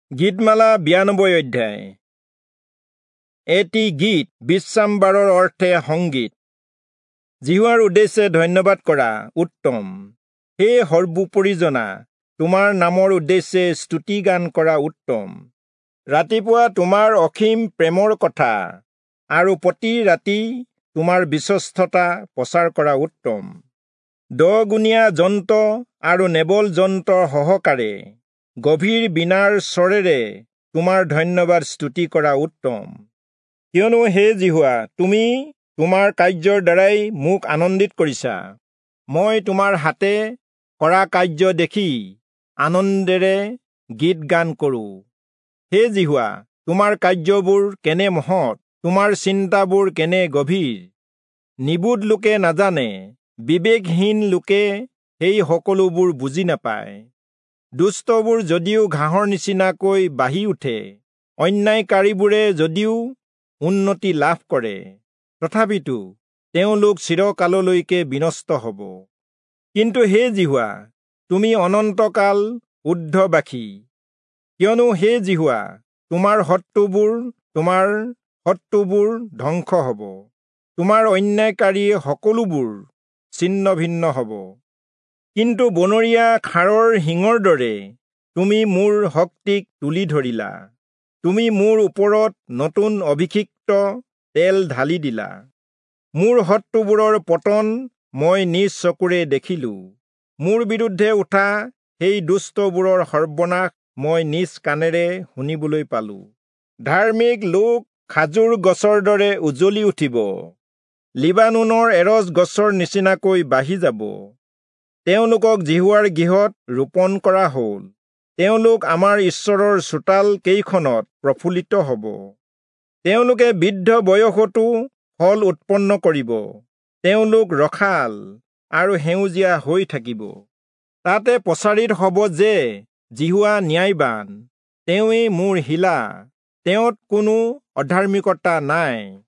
গীতমালা 92 অধ্যায়। এটি গীত বিশ্ৰামবাৰৰ অৰ্থে সংগীত। জিহুৱাৰ উদ্দেশ্যে ধন্যবাদ কৰা উত্তম। হে সৰ্বোপৰি জনা, তোমাৰ নামৰ উদ্দেশ্যে স্তুতি গান কৰা উত্তম। ৰাতিপুৱা তোমাৰ অসীম প্ৰেমৰ কথা আৰু প্ৰতি ৰাতি তোমাৰ বিশ্বস্ততা প্ৰচাৰ কৰা উত্তম। দহগুণীয়া যন্ত্ৰ আৰু নেবল যন্ত্ৰৰ সহকাৰে গভীৰ বীণাৰ স্বৰেৰে তোমাৰ ধন্যবাদ স্তুতি কৰা উত্তম। কিয়নো হে জিহুৱা, তুমি তোমাৰ কাৰ্যৰ দ্বাৰাই মোক আনন্দিত কৰিছা। মই তোমাৰ হাতে কৰা কাৰ্য দেখি আনন্দেৰে গীত গান কৰোঁ। হে জিহুৱা, তোমাৰ কাৰ্যবোৰ কেনে মহৎ, তোমাৰ চিন্তাবোৰ কেনে গভীৰ। নিবুধ লোকে নাজানে, বিবেকহীন লোকে সেই সকলোবোৰ বুজি নাপায়। দুষ্টবোৰ যদিও ঘাঁহৰ নিচিনাকৈ বাঢ়ি উঠে, অন্যায়কাৰীবোৰে যদিও উন্নতি লাভ কৰে, তথাপিতো তেওঁলোক চিৰকাললৈকে বিনষ্ট হ'ব। কিন্তু হে জিহুৱা, তুমি অনন্তকাল ঊৰ্ধ্ববাসী। কিয়নো হে জিহুৱা, তোমাৰ শত্ৰুবোৰ ধ্বংস হ'ব, তোমাৰ অন্যায়কাৰী সকলোবোৰ ছিন্ন ভিন্ন হ'ব। কিন্তু বনৰীয়া ষাঁড়ৰ শিঙৰ দৰে তুমি মোৰ শক্তিক তুলি ধৰিলা। তুমি মোৰ ওপৰত নতুন অভিষিক্ত তেল ঢালি দিলা। মোৰ শত্ৰুবোৰৰ পতন মই নিজ চকুৰে দেখিলোঁ। মোৰ বিৰুদ্ধে উঠা সেই দুষ্টবোৰৰ সৰ্বনাশ মই নিজ কাণেৰে শুনিবলৈ পালোঁ। ধাৰ্মিক লোক খাজুৰ গছৰ দৰে উজলি উঠিব, লিবানোনৰ এৰজ গছৰ নিচিনাকৈ বাঢ়ি যাব। তেওঁলোকক জিহুৱাৰ গৃহত ৰোপণ কৰা হ'ল। তেওঁলোক আমাৰ ঈশ্বৰৰ চোতাল কেইখনত প্ৰফুল্লিত হ'ব। তেওঁলোকে বৃদ্ধ বয়সতো ফল উৎপন্ন কৰিব। তেওঁলোক ৰসাল আৰু সেউজীয়া হৈ থাকিব। তাতে প্ৰচাৰিত হ'ব যে জিহুৱা ন্যায়বান, তেওঁৱেই মোৰ শিলা, তেওঁত কোনো অধাৰ্মিকতা নাই।